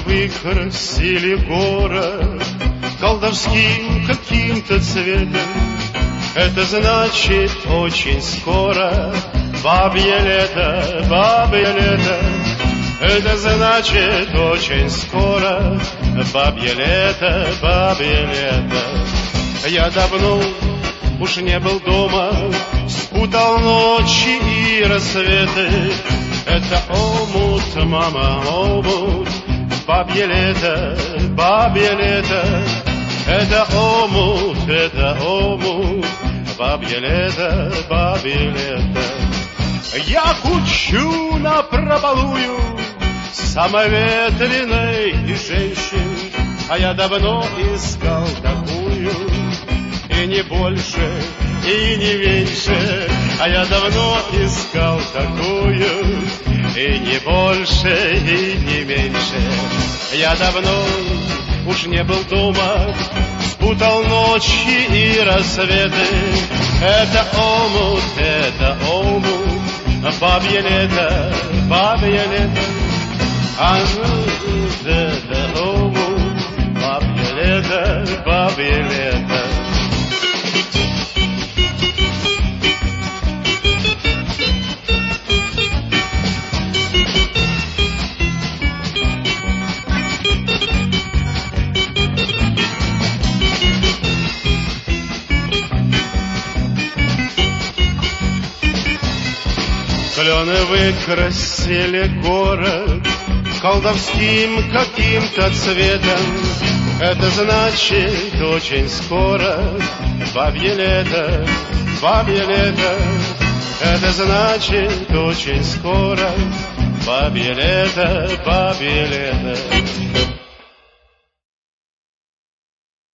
выкрасили город колдовским каким-то цветом. Это значит очень скоро бабье лето, бабье лето. Это значит очень скоро бабье лето, бабье лето. Я давно уж не был дома, спутал ночи и рассветы. Это омут, мама, омут, бабье лето, бабье лето. Это омут, бабье лето, бабье лето. Я кучу напропалую самоветренной женщин, а я давно искал такую, и не больше, и не меньше. А я давно искал такую, и не больше, и не меньше. Я давно уж не был дома, спутал ночи и рассветы. Это омут, бабье лето, бабье лето. А ну, это омут, бабье лето, бабье лето. Клены выкрасили город колдовским каким-то цветом. Это значит очень скоро бабье лето, бабье лето. Это значит очень скоро бабье лето, бабье лето.